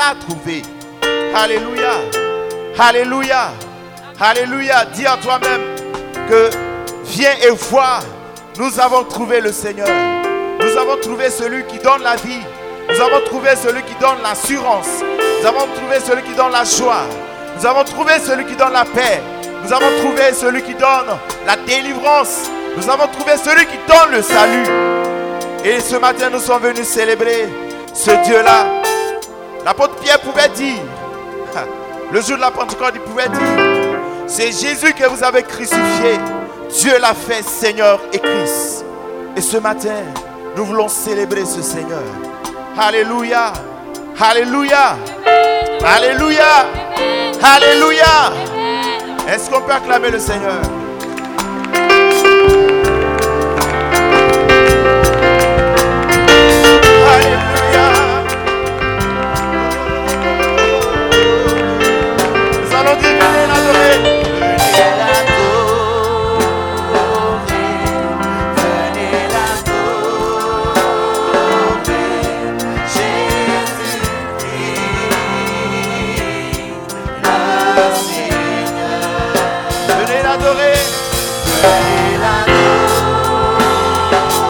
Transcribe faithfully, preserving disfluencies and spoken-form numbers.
l'a trouvé. Alléluia. Alléluia. Alléluia. Dis à toi-même que viens et vois, nous avons trouvé le Seigneur. Nous avons trouvé celui qui donne la vie. Nous avons trouvé celui qui donne l'assurance. Nous avons trouvé celui qui donne la joie. Nous avons trouvé celui qui donne la paix. Nous avons trouvé celui qui donne la délivrance. Nous avons trouvé celui qui donne le salut. Et ce matin, nous sommes venus célébrer ce Dieu-là. L'apôtre Pierre pouvait dire, le jour de la Pentecôte, il pouvait dire, c'est Jésus que vous avez crucifié. Dieu l'a fait Seigneur et Christ. Et ce matin, nous voulons célébrer ce Seigneur. Alléluia. Alléluia. Alléluia. Alléluia. Est-ce qu'on peut acclamer le Seigneur? Alléluia. Nous allons dire venez l'adorer. Adorer.